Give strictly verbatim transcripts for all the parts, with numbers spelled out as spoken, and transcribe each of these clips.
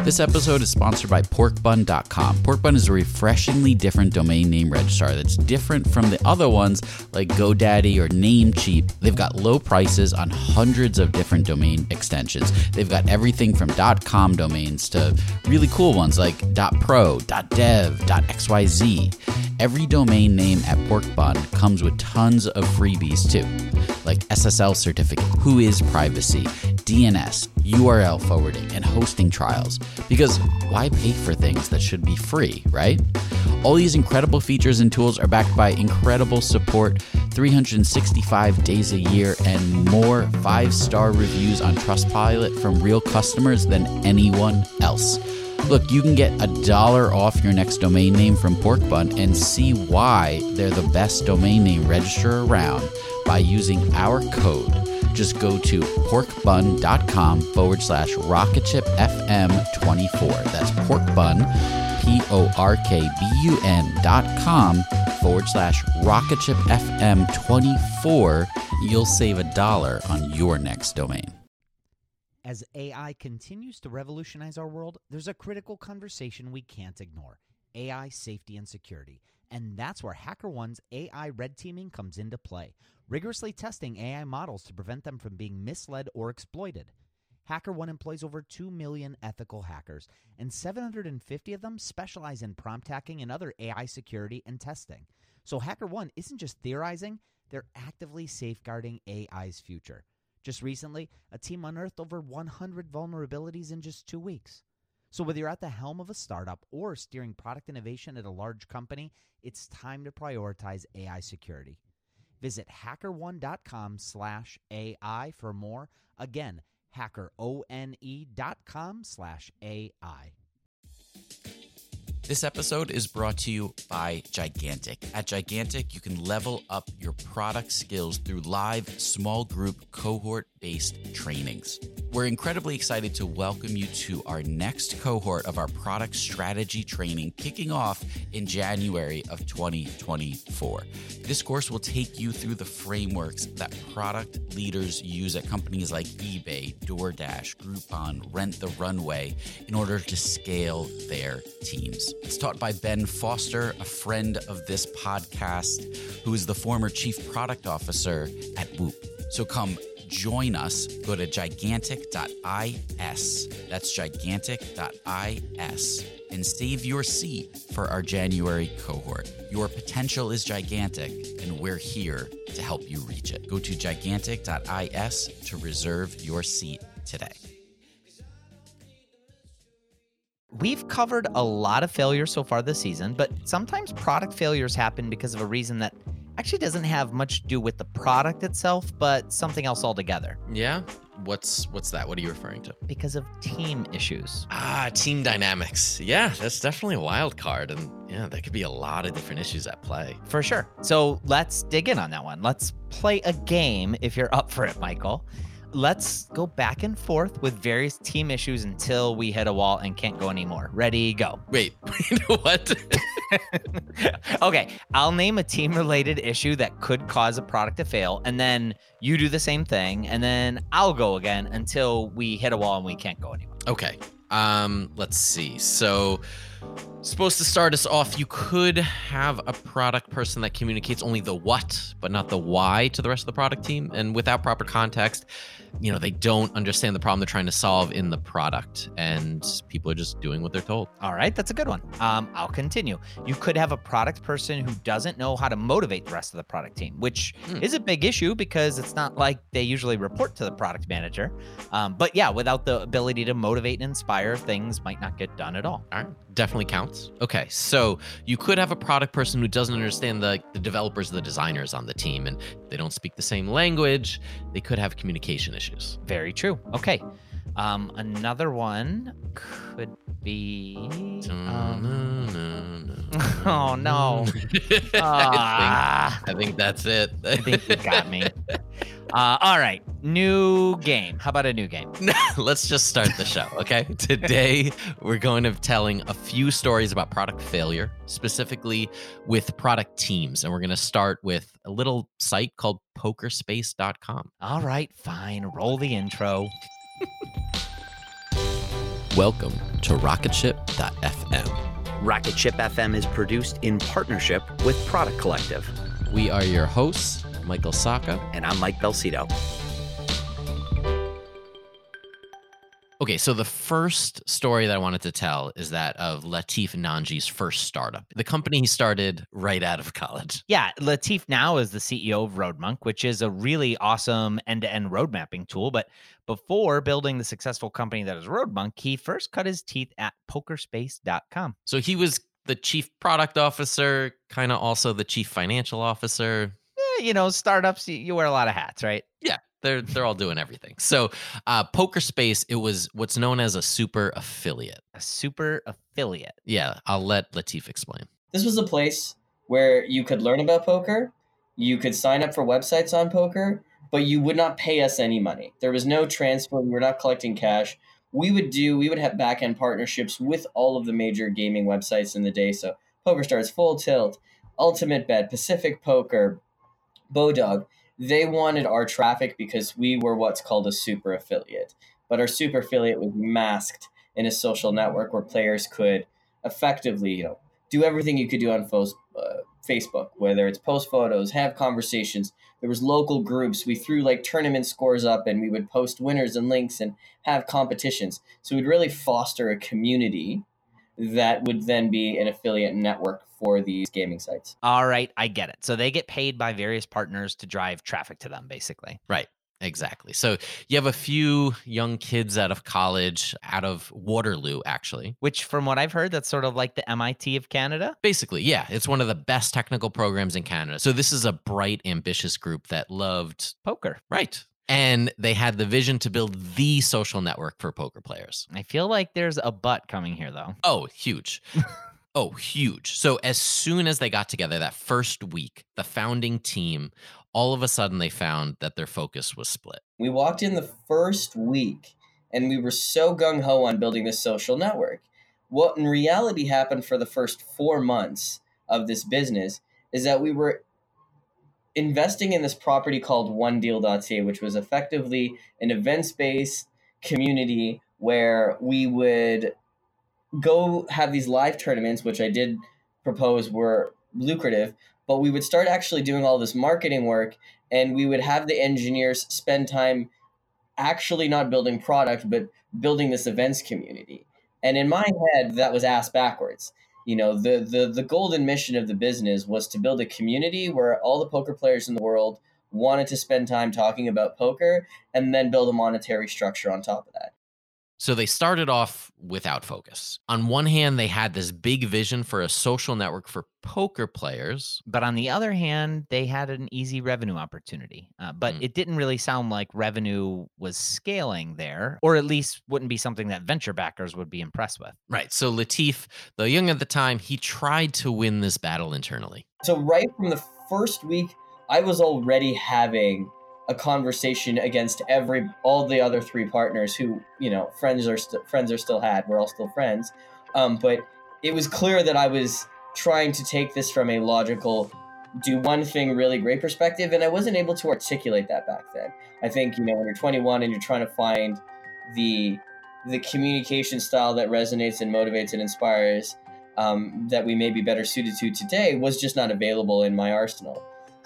This episode is sponsored by pork bun dot com. Pork Bun is a refreshingly different domain name registrar that's different from the other ones like GoDaddy or Namecheap. They've got low prices on hundreds of different domain extensions. They've got everything from .com domains to really cool ones like .pro, .dev, .xyz. Every domain name at Porkbun comes with tons of freebies too, like S S L certificate, Whois privacy, D N S, U R L forwarding, and hosting trials. Because why pay for things that should be free, right? All these incredible features and tools are backed by incredible support, three hundred sixty-five days a year, and more five-star reviews on Trustpilot from real customers than anyone else. Look, you can get a dollar off your next domain name from Porkbun and see why they're the best domain name registrar around by using our code. Just go to porkbun.com forward slash rocketshipfm24. That's porkbun, P O R K B U N dot com forward slash rocketshipfm24. You'll save a dollar on your next domain. As A I continues to revolutionize our world, there's a critical conversation we can't ignore: A I safety and security. And that's where HackerOne's A I red teaming comes into play, rigorously testing A I models to prevent them from being misled or exploited. HackerOne employs over two million ethical hackers, and seven hundred fifty of them specialize in prompt hacking and other A I security and testing. So HackerOne isn't just theorizing, they're actively safeguarding A I's future. Just recently, a team unearthed over one hundred vulnerabilities in just two weeks. So whether you're at the helm of a startup or steering product innovation at a large company, it's time to prioritize A I security. Visit hackerone.com slash AI for more. Again, hackerone.com slash AI. This episode is brought to you by Gigantic. At Gigantic, you can level up your product skills through live, small group, cohort-based trainings. We're incredibly excited to welcome you to our next cohort of our product strategy training, kicking off in January of twenty twenty-four. This course will take you through the frameworks that product leaders use at companies like eBay, DoorDash, Groupon, Rent the Runway in order to scale their teams. It's taught by Ben Foster, a friend of this podcast, who is the former chief product officer at Whoop. So come join us. Go to gigantic dot is. That's gigantic dot is and save your seat for our January cohort. Your potential is gigantic, and we're here to help you reach it. Go to gigantic dot is to reserve your seat today. We've covered a lot of failures so far this season, but sometimes product failures happen because of a reason that actually doesn't have much to do with the product itself, but something else altogether. Yeah? What's what's that? What are you referring to? Because of team issues. Ah, team dynamics. Yeah, that's definitely a wild card. And yeah, there could be a lot of different issues at play. For sure. So let's dig in on that one. Let's play a game if you're up for it, Michael. Let's go back and forth with various team issues until we hit a wall and can't go anymore. Ready, go. Wait, what? Okay, I'll name a team-related issue that could cause a product to fail, and then you do the same thing, and then I'll go again until we hit a wall and we can't go anymore. Okay, um, let's see. So, supposed to start us off, you could have a product person that communicates only the what, but not the why to the rest of the product team. And without proper context, you know, they don't understand the problem they're trying to solve in the product, and people are just doing what they're told. All right, that's a good one. Um, I'll continue. You could have a product person who doesn't know how to motivate the rest of the product team, which hmm. is a big issue because it's not like they usually report to the product manager. Um, but yeah, without the ability to motivate and inspire, things might not get done at all. All right, definitely counts. Okay, so you could have a product person who doesn't understand the, the developers, the designers on the team, and they don't speak the same language. They could have communication issues. Very true. Okay. Um, another one could be. Um, oh no! I, think, I think that's it. I think you got me. Uh, all right, new game. How about a new game? Let's just start the show, okay? Today, we're going to be telling a few stories about product failure, specifically with product teams. And we're going to start with a little site called poker space dot com. All right, fine. Roll the intro. Welcome to rocketship dot f m. Rocketship F M is produced in partnership with Product Collective. We are your hosts, Michael Sacca. And I'm Mike Belcito. Okay, so the first story that I wanted to tell is that of Latif Nanji's first startup, the company he started right out of college. Yeah, Latif now is the C E O of RoadMonk, which is a really awesome end-to-end road mapping tool. But before building the successful company that is RoadMonk, he first cut his teeth at pokerspace dot com. So he was the chief product officer, kind of also the chief financial officer. Eh, you know, startups, you, you wear a lot of hats, right? Yeah. They're they're all doing everything. So uh, Pokerspace, it was what's known as a super affiliate. A super affiliate. Yeah, I'll let Latif explain. This was a place where you could learn about poker, you could sign up for websites on poker, but you would not pay us any money. There was no transfer. We were not collecting cash. We would do, we would have back-end partnerships with all of the major gaming websites in the day. So PokerStars, Full Tilt, Ultimate Bet, Pacific Poker, Bodog. They wanted our traffic because we were what's called a super affiliate. But our super affiliate was masked in a social network where players could effectively, you know, do everything you could do on fo- uh, Facebook, whether it's post photos, have conversations. There was local groups. We threw like tournament scores up and we would post winners and links and have competitions. So we'd really foster a community that would then be an affiliate network for these gaming sites. All right, I get it. So they get paid by various partners to drive traffic to them, basically. Right, exactly. So you have a few young kids out of college, out of Waterloo, actually. Which, from what I've heard, that's sort of like the M I T of Canada. Basically, yeah. It's one of the best technical programs in Canada. So this is a bright, ambitious group that loved poker. Right. And they had the vision to build the social network for poker players. I feel like there's a but coming here, though. Oh, huge. oh, huge. So as soon as they got together that first week, the founding team, all of a sudden they found that their focus was split. We walked in the first week and we were so gung-ho on building this social network. What in reality happened for the first four months of this business is that we were investing in this property called one deal dot c a, which was effectively an events-based community where we would go have these live tournaments, which I did propose were lucrative, but we would start actually doing all this marketing work and we would have the engineers spend time actually not building product, but building this events community. And in my head, that was ass backwards. You know, the, the the golden mission of the business was to build a community where all the poker players in the world wanted to spend time talking about poker and then build a monetary structure on top of that. So they started off without focus. On one hand, they had this big vision for a social network for poker players. But on the other hand, they had an easy revenue opportunity. Uh, but mm. it didn't really sound like revenue was scaling there, or at least wouldn't be something that venture backers would be impressed with. Right. So Latif, though young at the time, he tried to win this battle internally. So right from the first week, I was already having a conversation against every all the other three partners who, you know, friends are st- friends are still had. We're all still friends. Um, but it was clear that I was trying to take this from a logical, do one thing really great perspective, and I wasn't able to articulate that back then. I think, you know, when you're twenty-one and you're trying to find the the communication style that resonates and motivates and inspires um, that we may be better suited to today was just not available in my arsenal.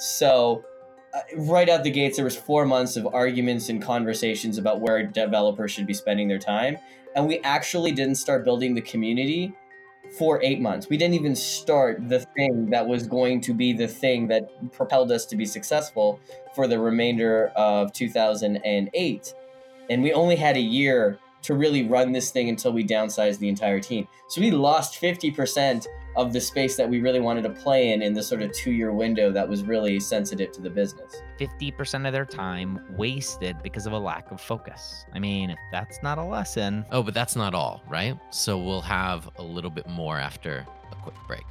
So Uh, right out the gates, there was four months of arguments and conversations about where developers should be spending their time. And we actually didn't start building the community for eight months. We didn't even start the thing that was going to be the thing that propelled us to be successful for the remainder of two thousand eight. And we only had a year to really run this thing until we downsized the entire team. So we lost fifty percent of the space that we really wanted to play in in the sort of two-year window that was really sensitive to the business. fifty percent of their time wasted because of a lack of focus. I mean, if that's not a lesson. Oh, but that's not all, right? So we'll have a little bit more after a quick break.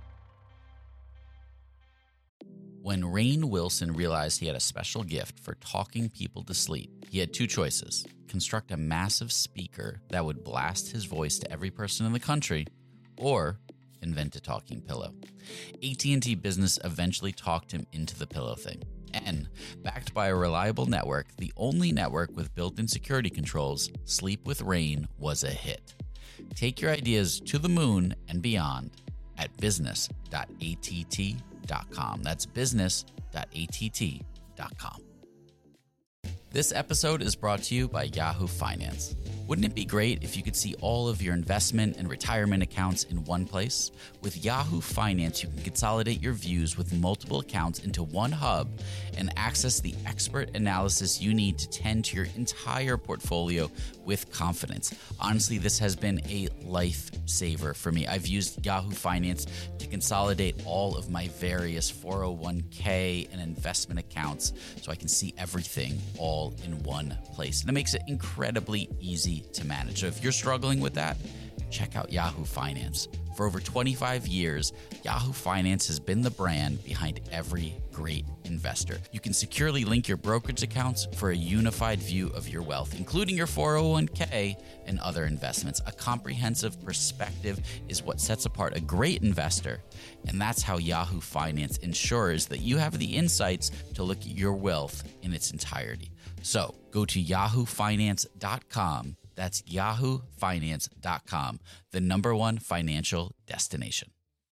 When Rainn Wilson realized he had a special gift for talking people to sleep, he had two choices: construct a massive speaker that would blast his voice to every person in the country, or invent a talking pillow. A T and T Business eventually talked him into the pillow thing. And, backed by a reliable network, the only network with built-in security controls, Sleep with Rainn was a hit. Take your ideas to the moon and beyond at business dot A T T dot com. That's business dot A T T dot com. This episode is brought to you by Yahoo Finance. Wouldn't it be great if you could see all of your investment and retirement accounts in one place? With Yahoo Finance, you can consolidate your views with multiple accounts into one hub and access the expert analysis you need to tend to your entire portfolio with confidence. Honestly, this has been a lifesaver for me. I've used Yahoo Finance to consolidate all of my various four oh one k and investment accounts so I can see everything all in one place. And it makes it incredibly easy to manage. So if you're struggling with that, check out Yahoo Finance. For over twenty-five years, Yahoo Finance has been the brand behind every great investor. You can securely link your brokerage accounts for a unified view of your wealth, including your four oh one k and other investments. A comprehensive perspective is what sets apart a great investor, and that's how Yahoo Finance ensures that you have the insights to look at your wealth in its entirety. So go to yahoo finance dot com. That's yahoo finance dot com, the number one financial destination.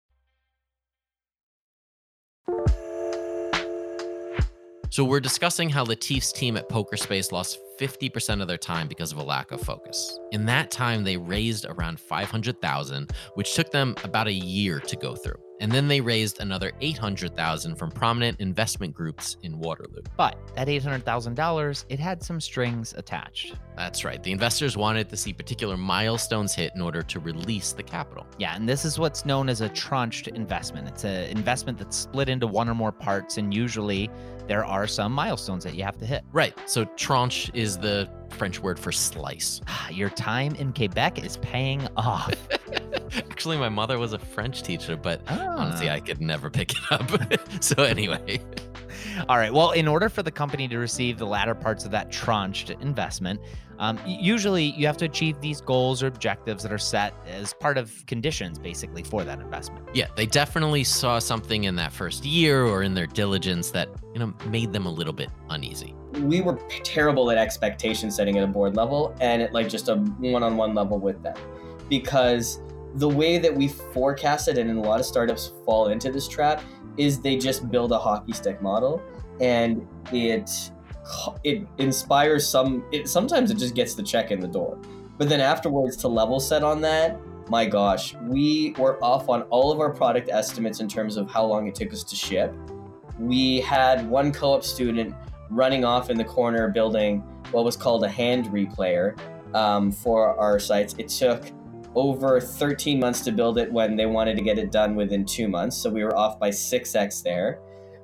So we're discussing how Latif's team at PokerSpace lost fifty percent of their time because of a lack of focus. In that time, they raised around five hundred thousand dollars, which took them about a year to go through. And then they raised another eight hundred thousand dollars from prominent investment groups in Waterloo. But that eight hundred thousand dollars, it had some strings attached. That's right. The investors wanted to see particular milestones hit in order to release the capital. Yeah, and this is what's known as a tranched investment. It's an investment that's split into one or more parts, and usually there are some milestones that you have to hit. Right. So tranche is the French word for slice. Your time in Quebec is paying off. Actually, my mother was a French teacher, but Ah. honestly, I could never pick it up. So anyway. All right. Well, in order for the company to receive the latter parts of that tranched investment, um, y- usually you have to achieve these goals or objectives that are set as part of conditions, basically, for that investment. Yeah, they definitely saw something in that first year or in their diligence that, you know, made them a little bit uneasy. We were p- terrible at expectation setting at a board level and at like just a one-on-one level with them, because the way that we forecasted, and a lot of startups fall into this trap, is they just build a hockey stick model, and it it inspires some. It, sometimes it just gets the check in the door, but then afterwards to level set on that, my gosh, we were off on all of our product estimates in terms of how long it took us to ship. We had one co-op student running off in the corner building what was called a hand replayer um, for our sites. It took over thirteen months to build it when they wanted to get it done within two months. So we were off by six x there.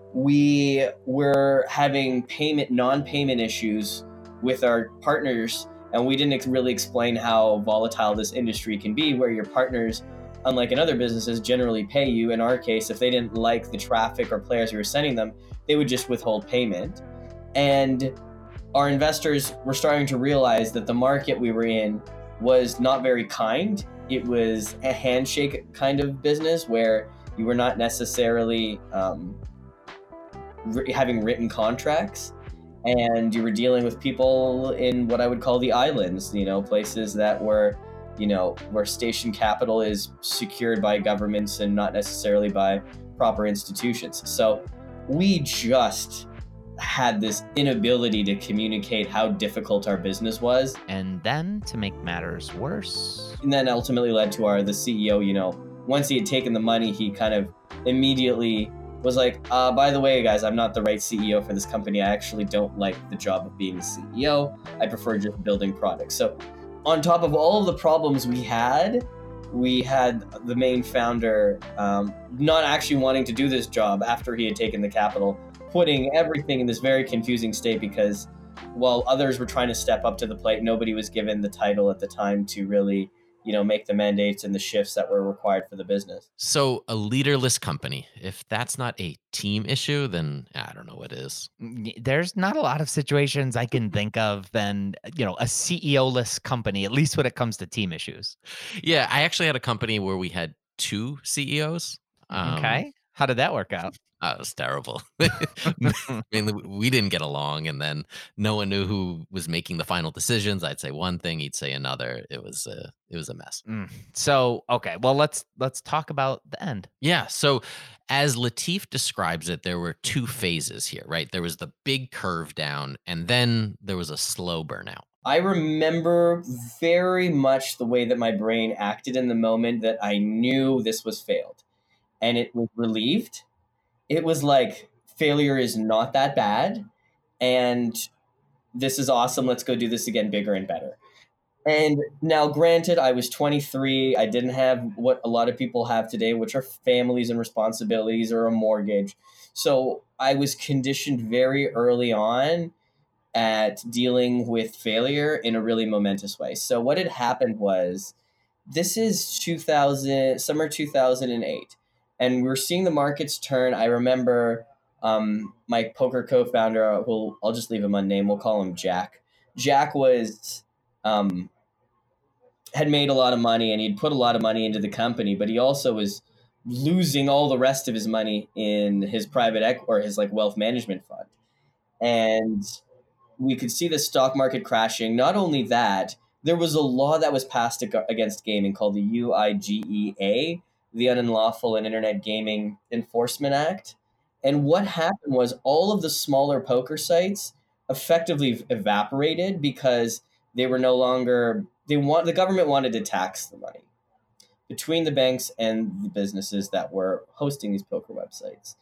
We were having payment, non-payment issues with our partners, and we didn't ex- really explain how volatile this industry can be, where your partners, unlike in other businesses, generally pay you. In our case, if they didn't like the traffic or players we were sending them, they would just withhold payment. And our investors were starting to realize that the market we were in was not very kind. It was a handshake kind of business where you were not necessarily um, re- having written contracts, and you were dealing with people in what I would call the islands, you know, places that were, you know, where station capital is secured by governments and not necessarily by proper institutions. So we just had this inability to communicate how difficult our business was. And then, to make matters worse, And then ultimately led to our, the C E O, you know, once he had taken the money, he kind of immediately was like, uh, by the way, guys, I'm not the right C E O for this company. I actually don't like the job of being the C E O. I prefer just building products. So on top of all of the problems we had, we had the main founder um, not actually wanting to do this job after he had taken the capital, putting everything in this very confusing state because while others were trying to step up to the plate, nobody was given the title at the time to really, you know, make the mandates and the shifts that were required for the business. So a leaderless company, if that's not a team issue, then I don't know what is. y- there's not a lot of situations I can think of than, you know, a C E O-less company, at least when it comes to team issues. Yeah, I actually had a company where we had two C E Os. Um, Okay. How did that work out? That was terrible. Mainly, we didn't get along, and then no one knew who was making the final decisions. I'd say one thing, he'd say another. It was a, it was a mess. Mm. So, okay, well, let's let's talk about the end. Yeah. So, as Latif describes it, there were two phases here, right? There was the big curve down, and then there was a slow burnout. I remember very much the way that my brain acted in the moment that I knew this was failed, and it was relieved. It was like, failure is not that bad, and this is awesome. Let's go do this again, bigger and better. And now, granted, I was twenty-three. I didn't have what a lot of people have today, which are families and responsibilities or a mortgage. So I was conditioned very early on at dealing with failure in a really momentous way. So what had happened was, this is two thousand, summer two thousand eight. And we're seeing the markets turn. I remember um, my poker co-founder, who I'll just leave him unnamed. We'll call him Jack. Jack was um, had made a lot of money, and he'd put a lot of money into the company, but he also was losing all the rest of his money in his private equity or his like wealth management fund. And we could see the stock market crashing. Not only that, there was a law that was passed ag- against gaming called the U I G E A, the Unlawful and Internet Gaming Enforcement Act. And what happened was all of the smaller poker sites effectively evaporated because they were no longer, they want, the government wanted to tax the money between the banks and the businesses that were hosting these poker websites.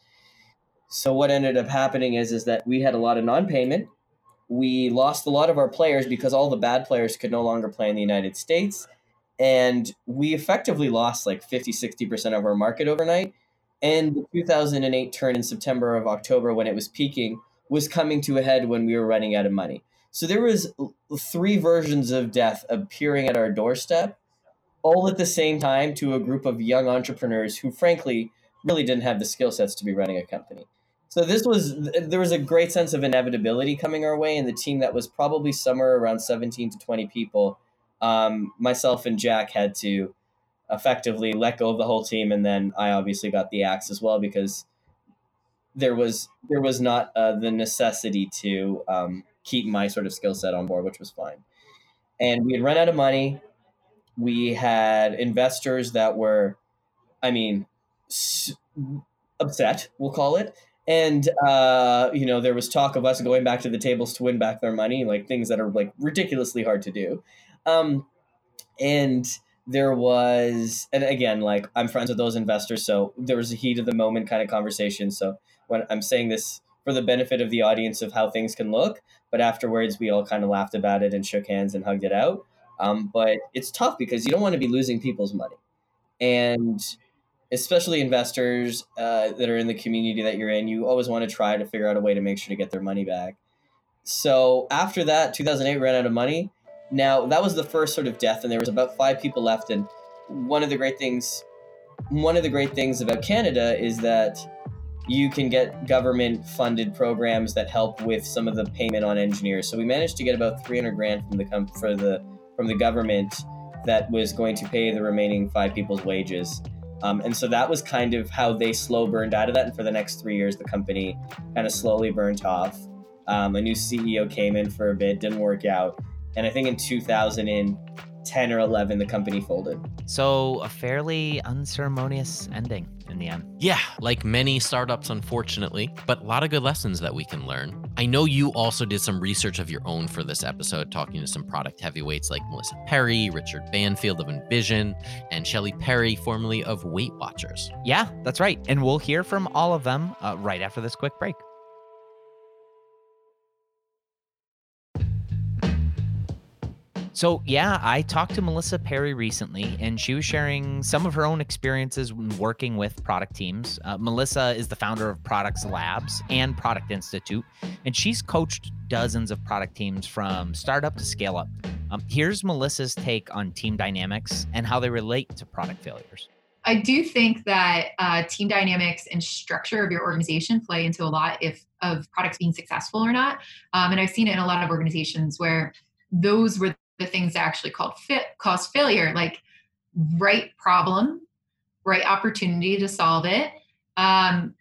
So what ended up happening is, is that we had a lot of non-payment. We lost a lot of our players because all the bad players could no longer play in the United States. And we effectively lost like fifty, sixty percent of our market overnight. And the two thousand eight turn in September of October, when it was peaking, was coming to a head when we were running out of money. So there was three versions of death appearing at our doorstep, all at the same time, to a group of young entrepreneurs who, frankly, really didn't have the skill sets to be running a company. So this was, there was a great sense of inevitability coming our way, and the team that was probably somewhere around seventeen to twenty people, um, myself and Jack had to effectively let go of the whole team, and then I obviously got the axe as well because there was there was not uh, the necessity to um, keep my sort of skill set on board, which was fine. And we had run out of money. We had investors that were, I mean, s- upset, we'll call it. And, uh, you know, there was talk of us going back to the tables to win back their money, like things that are like ridiculously hard to do. Um, and there was, and again, like I'm friends with those investors. So there was a heat of the moment kind of conversation. So when I'm saying this for the benefit of the audience of how things can look, but afterwards we all kind of laughed about it and shook hands and hugged it out. Um, but it's tough because you don't want to be losing people's money. And especially investors uh, that are in the community that you're in, you always want to try to figure out a way to make sure to get their money back. So after that, two thousand eight ran out of money. Now, that was the first sort of death, and there was about five people left. And one of the great things, one of the great things about Canada is that you can get government-funded programs that help with some of the payment on engineers. So we managed to get about three hundred grand from the com- for the from the government that was going to pay the remaining five people's wages. Um, and so that was kind of how they slow burned out of that. And for the next three years, the company kind of slowly burnt off. Um, a new C E O came in for a bit, didn't work out. And I think in two thousand ten or eleven, the company folded. So a fairly unceremonious ending in the end. Yeah, like many startups, unfortunately, but a lot of good lessons that we can learn. I know you also did some research of your own for this episode, talking to some product heavyweights like Melissa Perry, Richard Banfield of Envision, and Shelley Perry, formerly of Weight Watchers. Yeah, that's right. And we'll hear from all of them uh, right after this quick break. So yeah, I talked to Melissa Perry recently, and she was sharing some of her own experiences when working with product teams. Uh, Melissa is the founder of Products Labs and Product Institute, and she's coached dozens of product teams from startup to scale up. Um, here's Melissa's take on team dynamics and how they relate to product failures. I do think that uh, team dynamics and structure of your organization play into a lot if of products being successful or not. Um, and I've seen it in a lot of organizations where those were the things that actually called fit, cause failure, like right problem, right opportunity to solve it, um,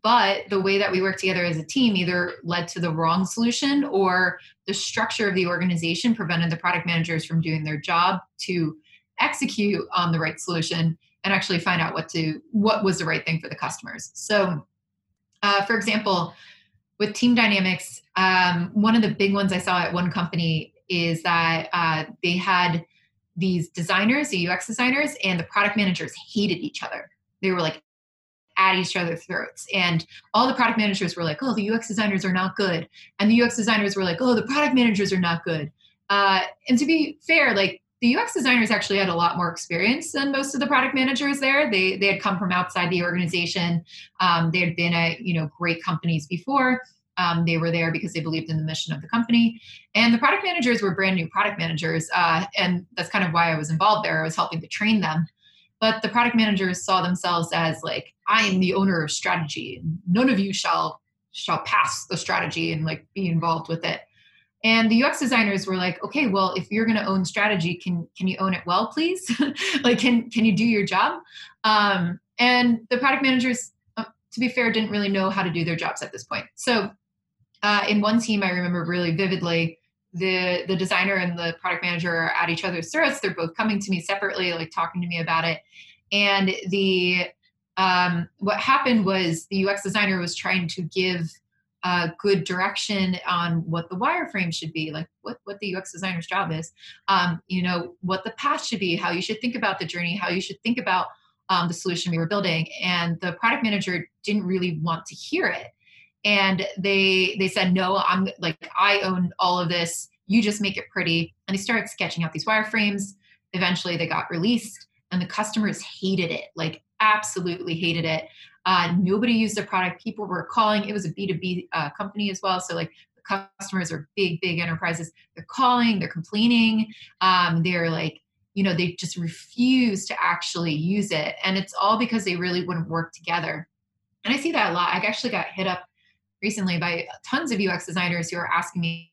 but the way that we work together as a team either led to the wrong solution, or the structure of the organization prevented the product managers from doing their job to execute on the right solution and actually find out what to what was the right thing for the customers. So uh, for example, with team dynamics, um, one of the big ones I saw at one company is that uh, they had these designers, the U X designers, and the product managers hated each other. They were like at each other's throats. And all the product managers were like, oh, the U X designers are not good. And the U X designers were like, oh, the product managers are not good. Uh, and to be fair, like the U X designers actually had a lot more experience than most of the product managers there. They they had come from outside the organization. Um, they had been at, you know, great companies before. Um, they were there because they believed in the mission of the company. And the product managers were brand new product managers. Uh, and that's kind of why I was involved there. I was helping to train them. But the product managers saw themselves as like, I am the owner of strategy. None of you shall shall pass the strategy and like be involved with it. And the U X designers were like, okay, well, if you're going to own strategy, can can you own it well, please? Like, can can you do your job? Um, and the product managers, uh, to be fair, didn't really know how to do their jobs at this point. So uh, in one team, I remember really vividly, the the designer and the product manager are at each other's throats. They're both coming to me separately, like talking to me about it. And the um, what happened was the U X designer was trying to give uh, good direction on what the wireframe should be, like what, what the U X designer's job is, um, you know, what the path should be, how you should think about the journey, how you should think about um, the solution we were building. And the product manager didn't really want to hear it. And they they said, no, I'm like, I own all of this. You just make it pretty. And they started sketching out these wireframes. Eventually they got released and the customers hated it, like absolutely hated it. Uh, nobody used the product. People were calling. It was a B two B uh, company as well. So like the customers are big, big enterprises. They're calling, they're complaining. Um, they're like, you know, they just refuse to actually use it. And it's all because they really wouldn't work together. And I see that a lot. I actually got hit up recently by tons of U X designers who are asking me,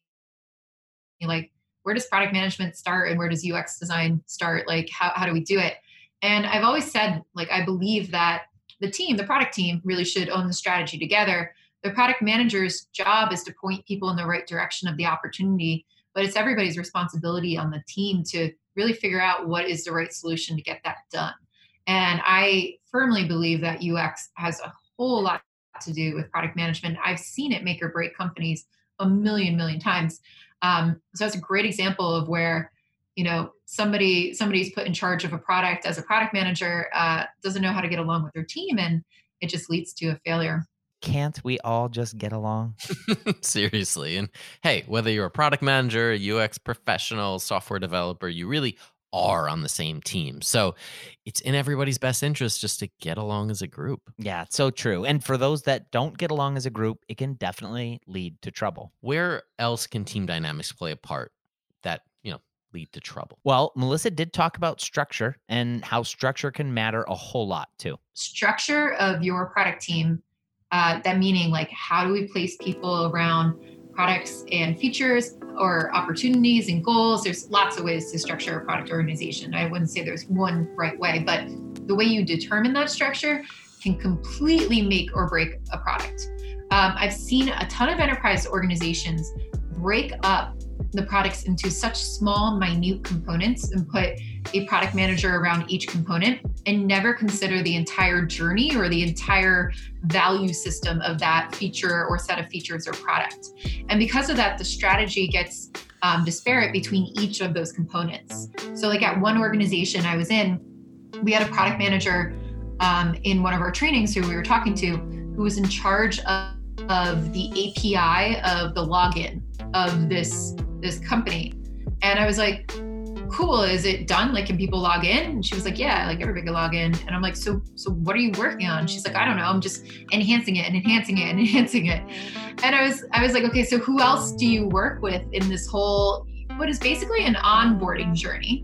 like, where does product management start and where does U X design start? Like, how, how do we do it? And I've always said, like, I believe that the team, the product team, really should own the strategy together. The product manager's job is to point people in the right direction of the opportunity, but it's everybody's responsibility on the team to really figure out what is the right solution to get that done. And I firmly believe that U X has a whole lot to do with product management. I've seen it make or break companies a million, million times. Um, so that's a great example of where, you know, somebody somebody's put in charge of a product as a product manager, uh, doesn't know how to get along with their team, and it just leads to a failure. Can't we all just get along? Seriously. And hey, whether you're a product manager, a U X professional, software developer, you really are on the same team. So it's in everybody's best interest just to get along as a group. Yeah, it's so true. And for those that don't get along as a group, it can definitely lead to trouble. Where else can team dynamics play a part that, you know, lead to trouble? Well, Melissa did talk about structure and how structure can matter a whole lot too. Structure of your product team, uh, that meaning like, how do we place people around products and features or opportunities and goals? There's lots of ways to structure a product organization. I wouldn't say there's one right way, but the way you determine that structure can completely make or break a product. Um, I've seen a ton of enterprise organizations break up the products into such small, minute components and put a product manager around each component and never consider the entire journey or the entire value system of that feature or set of features or product. And because of that, the strategy gets um, disparate between each of those components. So like at one organization I was in, we had a product manager um, in one of our trainings who we were talking to, who was in charge of, of the A P I of the login of this this company. And I was like, cool, is it done? Like, can people log in? And she was like, yeah, like everybody can log in. And I'm like, so, so what are you working on? She's like, I don't know. I'm just enhancing it and enhancing it and enhancing it. And I was, I was like, okay, so who else do you work with in this whole, what is basically an onboarding journey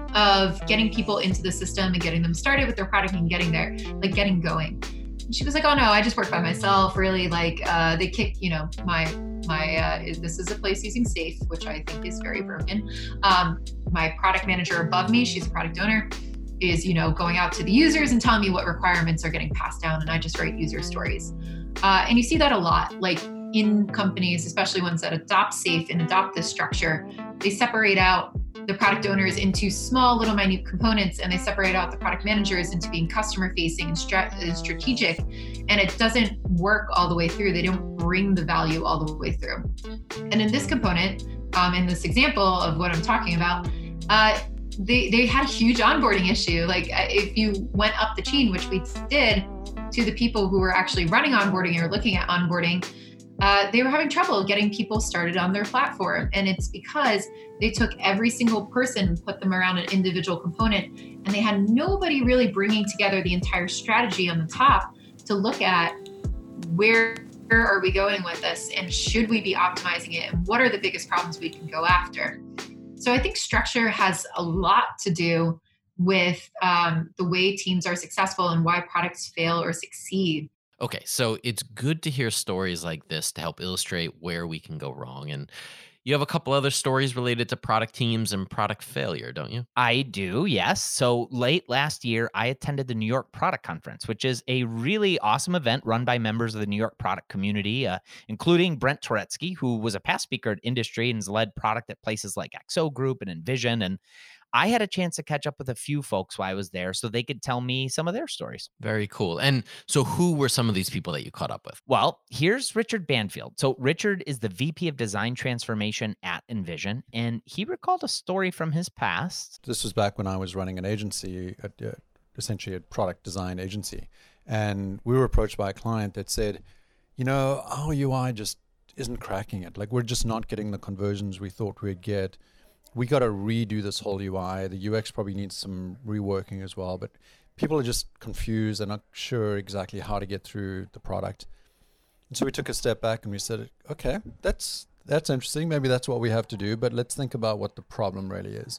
of getting people into the system and getting them started with their product and getting there, like getting going. And she was like, oh no, I just work by myself. Really, like uh, they kick, you know, my, my, uh, this is a place using Safe, which I think is very broken. Um, my product manager above me, she's a product owner. is, you know, going out to the users and telling me what requirements are getting passed down, and I just write user stories. Uh, and you see that a lot, like in companies, especially ones that adopt SAFe and adopt this structure, they separate out the product owners into small little minute components, and they separate out the product managers into being customer facing and stra- strategic. And it doesn't work all the way through. They don't bring the value all the way through. And in this component, um, in this example of what I'm talking about, uh, they, they had a huge onboarding issue. Like if you went up the chain, which we did, to the people who were actually running onboarding or looking at onboarding, Uh, they were having trouble getting people started on their platform. And it's because they took every single person and put them around an individual component, and they had nobody really bringing together the entire strategy on the top to look at where, where are we going with this, and should we be optimizing it, and what are the biggest problems we can go after. So I think structure has a lot to do with um, the way teams are successful and why products fail or succeed. Okay, so it's good to hear stories like this to help illustrate where we can go wrong. And you have a couple other stories related to product teams and product failure, don't you? I do, yes. So late last year, I attended the New York Product Conference, which is a really awesome event run by members of the New York product community, uh, including Brent Turetsky, who was a past speaker at industry and has led product at places like X O Group and Envision. And I had a chance to catch up with a few folks while I was there so they could tell me some of their stories. Very cool. And so who were some of these people that you caught up with? Well, here's Richard Banfield. So Richard is the V P of Design Transformation at Envision, and he recalled a story from his past. This was back when I was running an agency, uh, essentially a product design agency. And we were approached by a client that said, you know, our U I just isn't cracking it. Like, we're just not getting the conversions we thought we'd get. We got to redo this whole U I. The U X probably needs some reworking as well, but people are just confused and not sure exactly how to get through the product. And so we took a step back and we said, okay, that's that's interesting. Maybe that's what we have to do, but let's think about what the problem really is.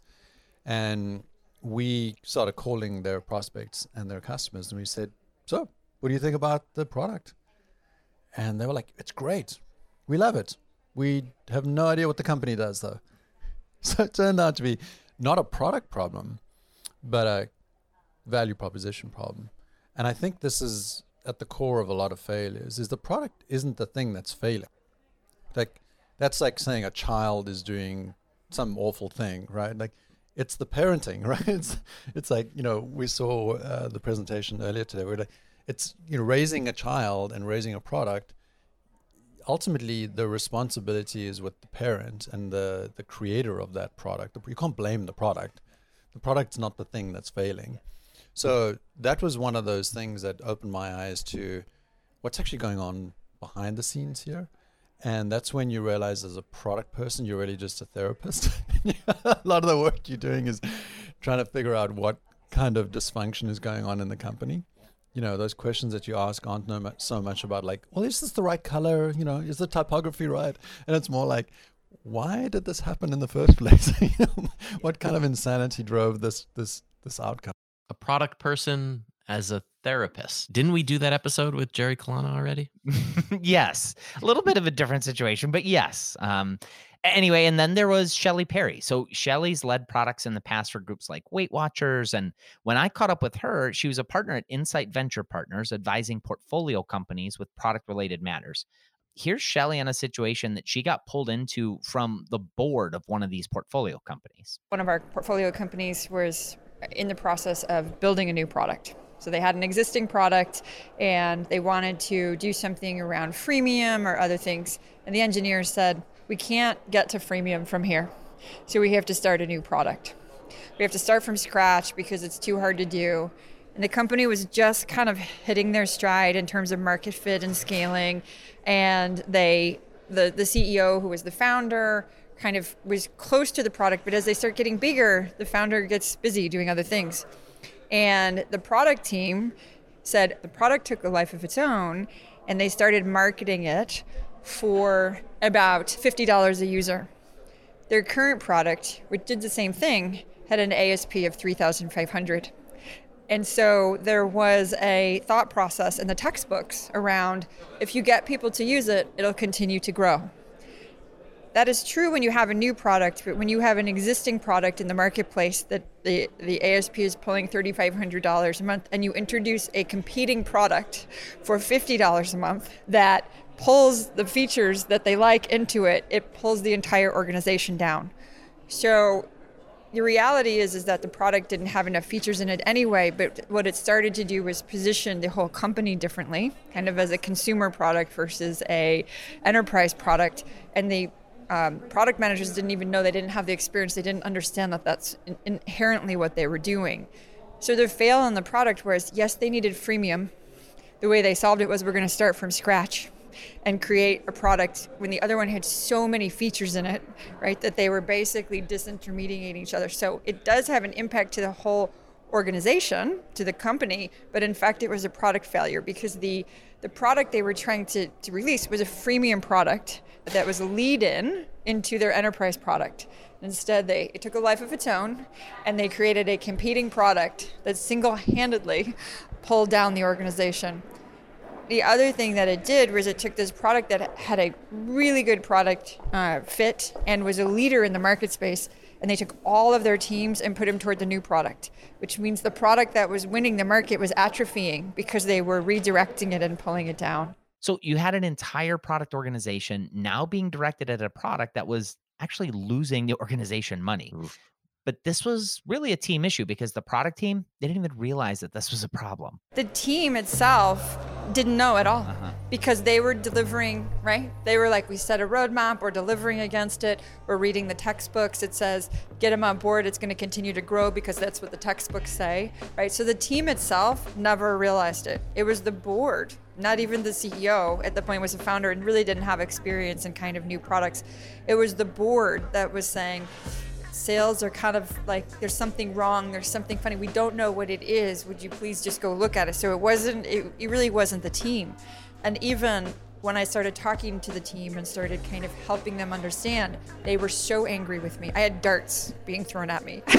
And we started calling their prospects and their customers, and we said, so what do you think about the product? And they were like, it's great. We love it. We have no idea what the company does, though. So it turned out to be not a product problem, but a value proposition problem. And I think this is at the core of a lot of failures, is the product isn't the thing that's failing. Like, that's like saying a child is doing some awful thing, right? Like, it's the parenting, right? It's it's like, you know, we saw uh, the presentation earlier today where like, it's, you know, raising a child and raising a product. Ultimately, the responsibility is with the parent and the, the creator of that product. You can't blame the product. The product's not the thing that's failing. So that was one of those things that opened my eyes to what's actually going on behind the scenes here. And that's when you realize as a product person, you're really just a therapist. A lot of the work you're doing is trying to figure out what kind of dysfunction is going on in the company. You know, those questions that you ask aren't no much, so much about like, well, is this the right color? You know, is the typography right? And it's more like, why did this happen in the first place? What kind of insanity drove this this this outcome? A product person as a therapist. Didn't we do that episode with Jerry Kalana already? Yes, a little bit of a different situation, but yes. Um, anyway, and then there was Shelly Perry. So Shelly's led products in the past for groups like Weight Watchers. And when I caught up with her, she was a partner at Insight Venture Partners, advising portfolio companies with product-related matters. Here's Shelly on a situation that she got pulled into from the board of one of these portfolio companies. One of our portfolio companies was in the process of building a new product. So they had an existing product and they wanted to do something around freemium or other things. And the engineers said, we can't get to freemium from here. So we have to start a new product. We have to start from scratch because it's too hard to do. And the company was just kind of hitting their stride in terms of market fit and scaling. And they, the, the C E O, who was the founder, kind of was close to the product. But as they start getting bigger, the founder gets busy doing other things. And the product team said the product took a life of its own, and they started marketing it for about fifty dollars a user. Their current product, which did the same thing, had an A S P of three thousand five hundred dollars. And so there was a thought process in the textbooks around, if you get people to use it, it'll continue to grow. That is true when you have a new product, but when you have an existing product in the marketplace that the, the A S P is pulling three thousand five hundred dollars a month, and you introduce a competing product for fifty dollars a month that pulls the features that they like into it, it pulls the entire organization down. So the reality is, is that the product didn't have enough features in it anyway, but what it started to do was position the whole company differently, kind of as a consumer product versus a enterprise product. And the um, product managers didn't even know, they didn't have the experience, they didn't understand that that's in- inherently what they were doing. So their fail on the product was, yes, they needed freemium. The way they solved it was, we're going to start from scratch and create a product when the other one had so many features in it, right, that they were basically disintermediating each other. So it does have an impact to the whole organization, to the company, but in fact it was a product failure because the, the product they were trying to, to release was a freemium product that was a lead-in into their enterprise product. Instead, they it took a life of its own, and they created a competing product that single-handedly pulled down the organization. The other thing that it did was it took this product that had a really good product uh, fit and was a leader in the market space, and they took all of their teams and put them toward the new product, which means the product that was winning the market was atrophying because they were redirecting it and pulling it down. So you had an entire product organization now being directed at a product that was actually losing the organization money. Oof. But this was really a team issue because the product team, they didn't even realize that this was a problem. The team itself didn't know at all Uh-huh. because they were delivering, right? They were like, we set a roadmap, we're delivering against it, we're reading the textbooks. It says, get them on board, it's going to continue to grow because that's what the textbooks say, right? So the team itself never realized it. It was the board, not even the C E O at the point was a founder and really didn't have experience in kind of new products. It was the board that was saying, sales are kind of like, there's something wrong, there's something funny, we don't know what it is, would you please just go look at it? So it wasn't, it, it really wasn't the team. And even when I started talking to the team and started kind of helping them understand, they were so angry with me. I had darts being thrown at me.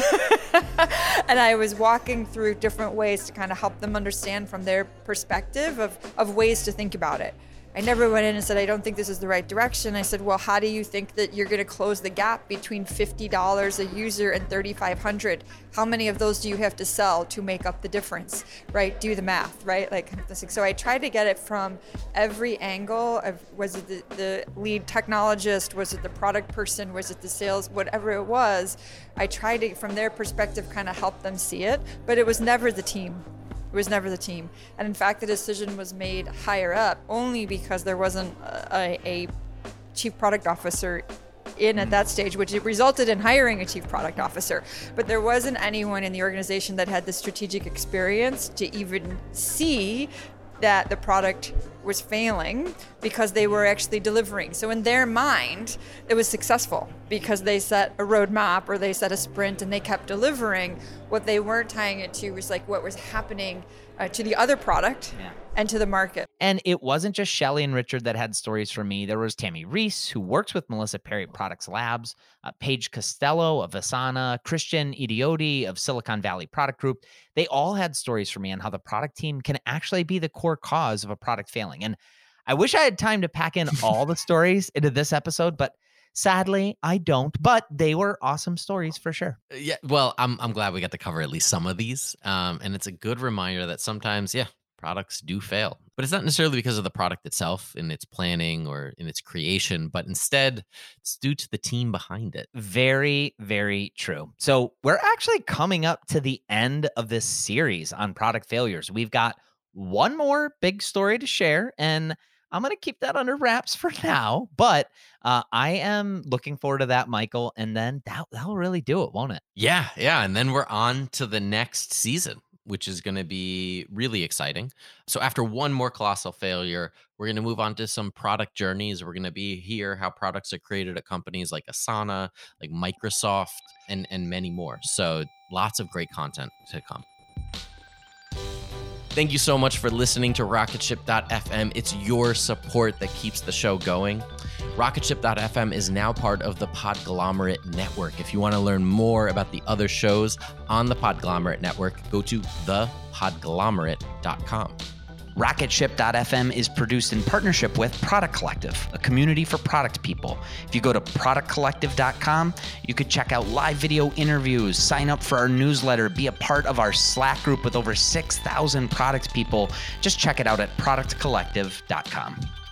And I was walking through different ways to kind of help them understand from their perspective of, of ways to think about it. I never went in and said, I don't think this is the right direction. I said, well, how do you think that you're going to close the gap between fifty dollars a user and thirty-five hundred dollars? How many of those do you have to sell to make up the difference, right? Do the math, right? Like, so I tried to get it from every angle of, was it the, the lead technologist? Was it the product person? Was it the sales? Whatever it was, I tried to, from their perspective, kind of help them see it, but it was never the team. It was never the team. And in fact, the decision was made higher up only because there wasn't a, a chief product officer in at that stage, which it resulted in hiring a chief product officer. But there wasn't anyone in the organization that had the strategic experience to even see that the product was failing because they were actually delivering. So in their mind, it was successful because they set a roadmap or they set a sprint and they kept delivering. What they weren't tying it to was like what was happening uh, to the other product Yeah. and to the market. And it wasn't just Shelly and Richard that had stories for me. There was Tammy Reese, who works with Melissa Perry at Products Labs, uh, Paige Costello of Asana, Christian Idioti of Silicon Valley Product Group. They all had stories for me on how the product team can actually be the core cause of a product failing. And I wish I had time to pack in all the stories into this episode, but sadly, I don't. But they were awesome stories for sure. Yeah, well, I'm I'm glad we got to cover at least some of these, um, and it's a good reminder that sometimes, yeah, products do fail, but it's not necessarily because of the product itself in its planning or in its creation, but instead it's due to the team behind it. Very, very true. So we're actually coming up to the end of this series on product failures. We've got one more big story to share, and I'm going to keep that under wraps for now, but uh, I am looking forward to that, Michael, and then that, that'll really do it, won't it? Yeah, yeah, and then we're on to the next season, which is going to be really exciting. So after one more colossal failure, we're going to move on to some product journeys. We're going to be here how products are created at companies like Asana, like Microsoft, and and many more. So lots of great content to come. Thank you so much for listening to Rocketship dot f m. It's your support that keeps the show going. Rocketship dot f m is now part of the Podglomerate Network. If you want to learn more about the other shows on the Podglomerate Network, go to the podglomerate dot com. Rocketship dot f m is produced in partnership with Product Collective, a community for product people. If you go to product collective dot com, you could check out live video interviews, sign up for our newsletter, be a part of our Slack group with over six thousand product people. Just check it out at product collective dot com.